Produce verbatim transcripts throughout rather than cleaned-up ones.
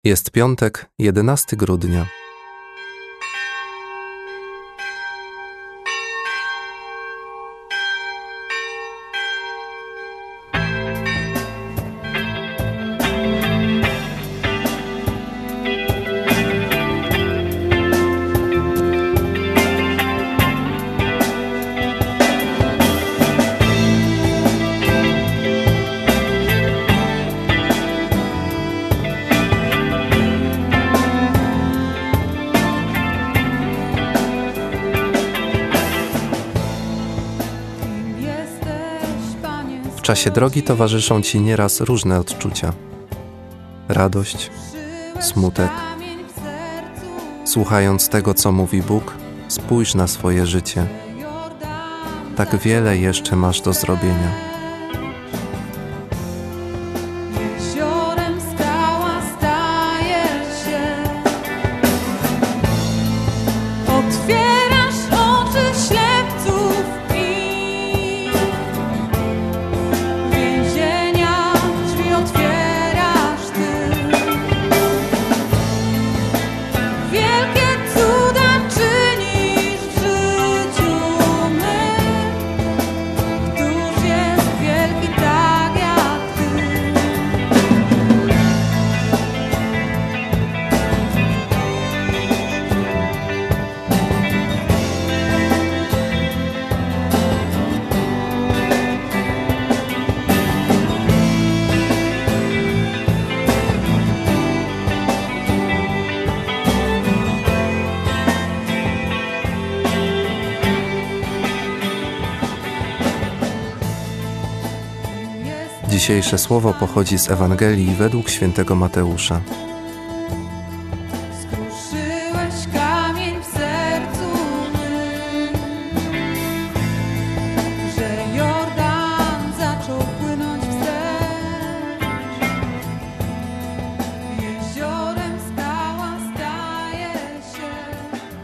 Jest piątek, jedenastego grudnia. W czasie drogi towarzyszą Ci nieraz różne odczucia. Radość, smutek. Słuchając tego, co mówi Bóg, spójrz na swoje życie. Tak wiele jeszcze masz do zrobienia. Dzisiejsze słowo pochodzi z Ewangelii według świętego Mateusza. Skruszyłeś kamień w sercu mym, że Jordan zaczął płynąć wstecz. Jeziorem skała staje się.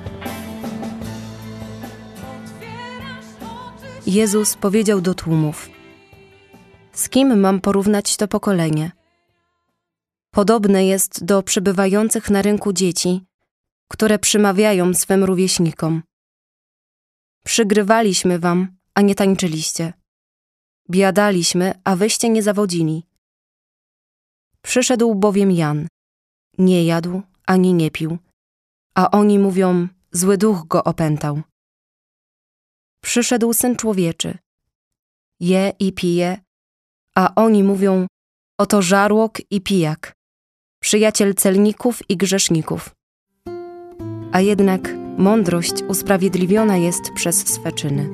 Otwierasz oczy. Jezus powiedział do tłumów: z kim mam porównać to pokolenie? Podobne jest do przebywających na rynku dzieci, które przymawiają swym rówieśnikom. Przygrywaliśmy wam, a nie tańczyliście. Biadaliśmy, a wyście nie zawodzili. Przyszedł bowiem Jan. Nie jadł, ani nie pił, a oni mówią, zły duch go opętał. Przyszedł Syn Człowieczy. Je i pije, a oni mówią, oto żarłok i pijak, przyjaciel celników i grzeszników. A jednak mądrość usprawiedliwiona jest przez swe czyny.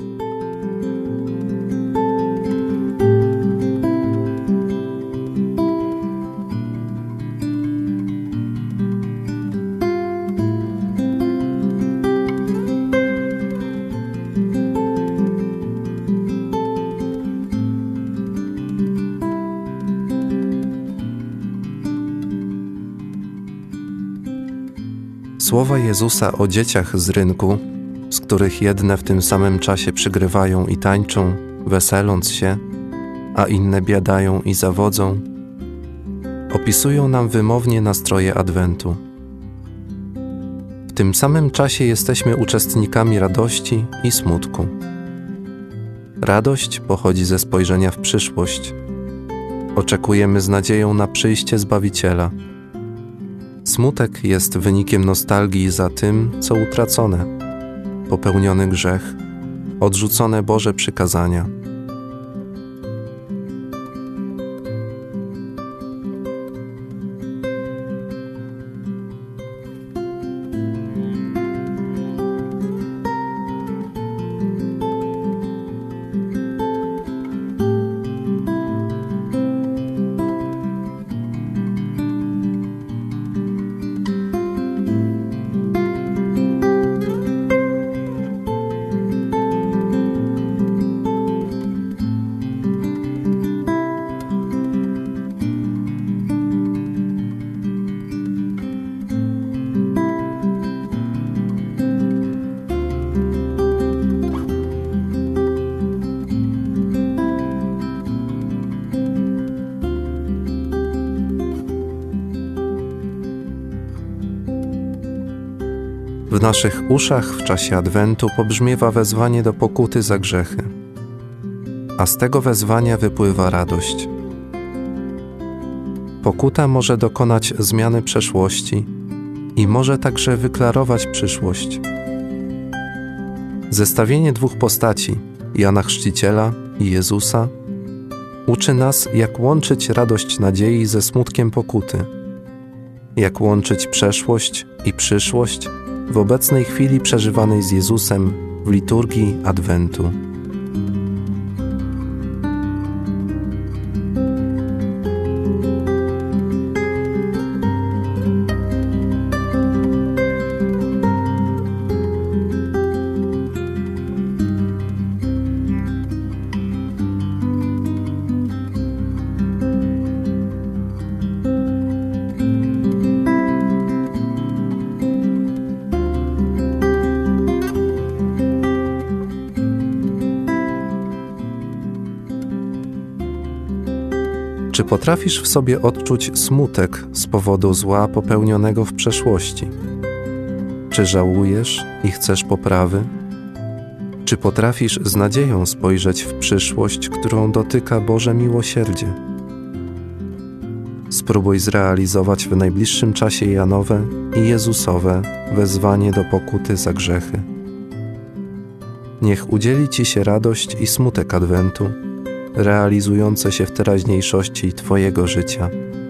Słowa Jezusa o dzieciach z rynku, z których jedne w tym samym czasie przygrywają i tańczą, weseląc się, a inne biadają i zawodzą, opisują nam wymownie nastroje Adwentu. W tym samym czasie jesteśmy uczestnikami radości i smutku. Radość pochodzi ze spojrzenia w przyszłość. Oczekujemy z nadzieją na przyjście Zbawiciela. Smutek jest wynikiem nostalgii za tym, co utracone, popełniony grzech, odrzucone Boże przykazania. W naszych uszach w czasie Adwentu pobrzmiewa wezwanie do pokuty za grzechy, a z tego wezwania wypływa radość. Pokuta może dokonać zmiany przeszłości i może także wyklarować przyszłość. Zestawienie dwóch postaci, Jana Chrzciciela i Jezusa, uczy nas, jak łączyć radość nadziei ze smutkiem pokuty, jak łączyć przeszłość i przyszłość w obecnej chwili przeżywanej z Jezusem w liturgii Adwentu. Czy potrafisz w sobie odczuć smutek z powodu zła popełnionego w przeszłości? Czy żałujesz i chcesz poprawy? Czy potrafisz z nadzieją spojrzeć w przyszłość, którą dotyka Boże miłosierdzie? Spróbuj zrealizować w najbliższym czasie Janowe i Jezusowe wezwanie do pokuty za grzechy. Niech udzieli Ci się radość i smutek Adwentu, realizujące się w teraźniejszości Twojego życia.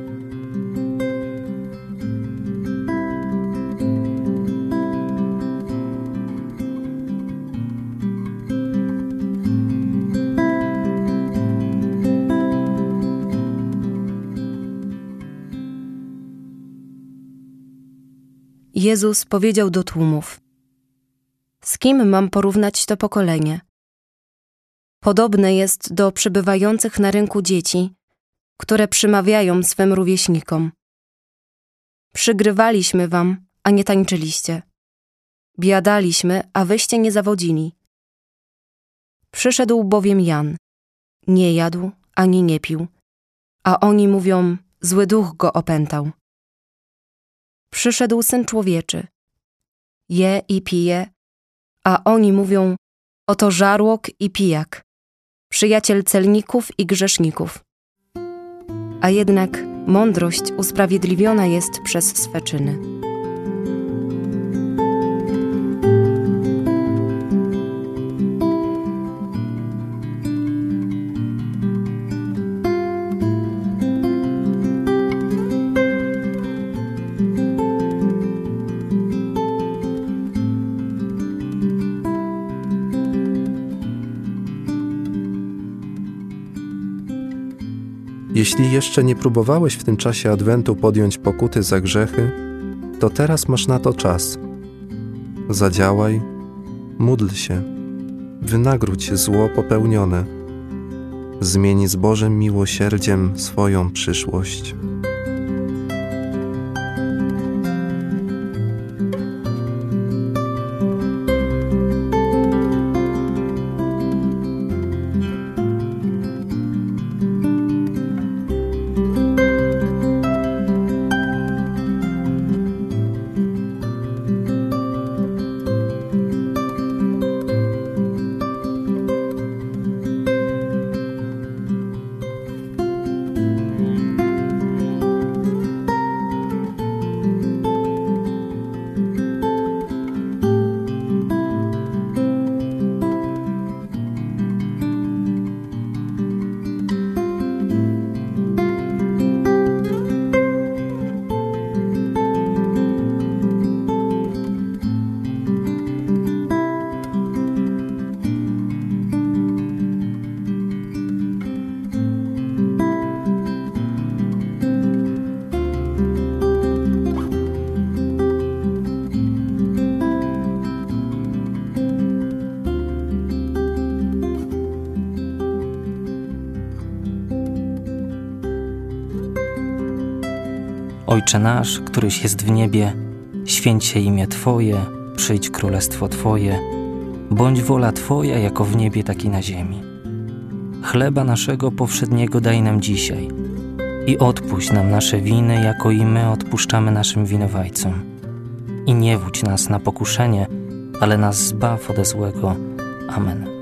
Jezus powiedział do tłumów: z kim mam porównać to pokolenie? Podobne jest do przebywających na rynku dzieci, które przymawiają swym rówieśnikom: przygrywaliśmy wam, a nie tańczyliście. Biadaliśmy, a wyście nie zawodzili. Przyszedł bowiem Jan, nie jadł ani nie pił, a oni mówią: zły duch go opętał. Przyszedł Syn Człowieczy, je i pije, a oni mówią: oto żarłok i pijak, przyjaciel celników i grzeszników. A jednak mądrość usprawiedliwiona jest przez swe czyny. Jeśli jeszcze nie próbowałeś w tym czasie Adwentu podjąć pokuty za grzechy, to teraz masz na to czas. Zadziałaj, módl się, wynagródź zło popełnione. Zmień z Bożym miłosierdziem swoją przyszłość. Ojcze nasz, któryś jest w niebie, święć się imię Twoje, przyjdź królestwo Twoje, bądź wola Twoja jako w niebie, tak i na ziemi. Chleba naszego powszedniego daj nam dzisiaj i odpuść nam nasze winy, jako i my odpuszczamy naszym winowajcom. i nie wódź nas na pokuszenie, ale nas zbaw ode złego. Amen.